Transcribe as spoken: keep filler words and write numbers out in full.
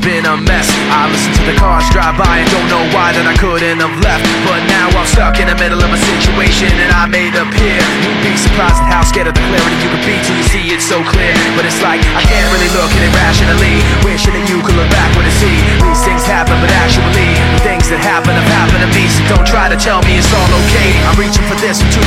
been a mess. I listen to the cars drive by and don't know why that I couldn't have left. But now I'm stuck in the middle of a situation and I made up here. You'd be surprised at how scared of the clarity you could be till you see it so clear. But it's like I can't really look at it rationally, wishing that you could look backward and see these things happen, but actually the things that happen have happened to me. So don't try to tell me it's all okay. I'm reaching for this, I'm too